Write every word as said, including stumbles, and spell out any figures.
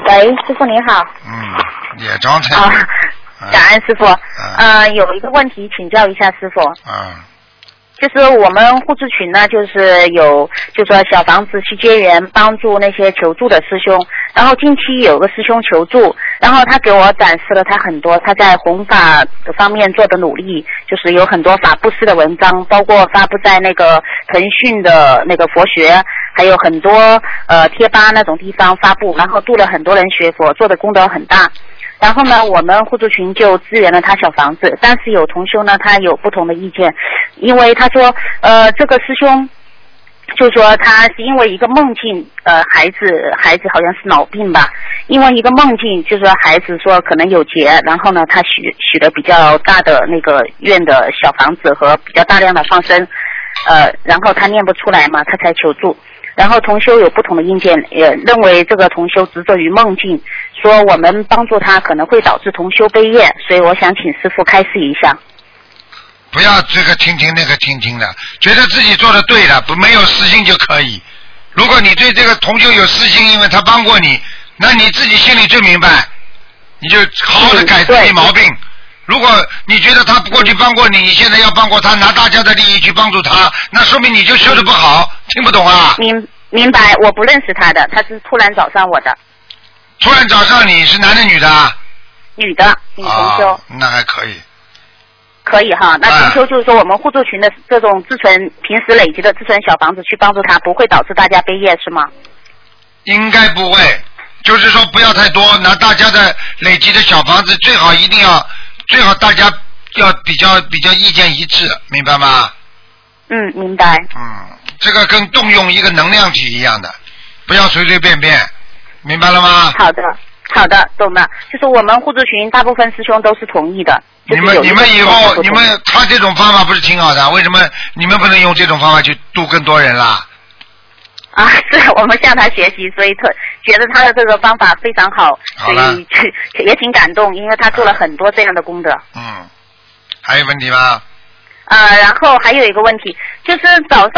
喂，师傅您好。 嗯，也装菜。 啊，感恩师傅。 啊、 呃，有一个问题请教一下师傅。 啊。 就是我们互助群呢，就是有，就说小房子去结缘，帮助那些求助的师兄。然后近期有个师兄求助，然后他给我展示了他很多他在弘法方面做的努力，就是有很多法布施的文章，包括发布在那个腾讯的那个佛学，还有很多呃贴吧那种地方发布，然后度了很多人学佛，做的功德很大。然后呢，我们互助群就支援了他小房子，但是有同修呢，他有不同的意见，因为他说，呃，这个师兄就说他是因为一个梦境，呃，孩子孩子好像是脑病吧，因为一个梦境，就说孩子说可能有劫，然后呢，他许许了比较大的那个愿的小房子和比较大量的放生，呃，然后他念不出来嘛，他才求助。然后同修有不同的意见，也认为这个同修执着于梦境，说我们帮助他可能会导致同修悲业，所以我想请师父开示一下。 不要这个听听那个听听的，觉得自己做的对的，不没有私心就可以。如果你对这个同修有私心，因为他帮过你，那你自己心里最明白，你就好好的改自己毛病。如果你觉得他过去帮过你，你现在要帮过他，拿大家的利益去帮助他，那说明你就修得不好，听不懂啊？ 明明白，我不认识他的，他是突然找上我的。 突然找上你是男的女的？ 女的，女同修。 啊，那还可以。 可以哈，那同修就是说我们互助群的这种自存平时累积的自存小房子去帮助他，不会导致大家悲业是吗？ 应该不会，就是说不要太多，拿大家的累积的小房子，最好一定要。最好大家要比较比较意见一致，明白吗？ 嗯，明白。 嗯，这个跟动用一个能量体一样的，不要随随便便，明白了吗？ 好的，好的，懂了。就是我们互助群大部分师兄都是同意的。就是、 你们你们以后你们他这种方法不是挺好的？为什么你们不能用这种方法去度更多人啦？ 啊，是我们向他学习，所以特觉得他的这个方法非常好， 好所以也挺感动，因为他做了很多这样的功德。 嗯，还有问题吗？ 啊、呃，然后还有一个问题，就是早上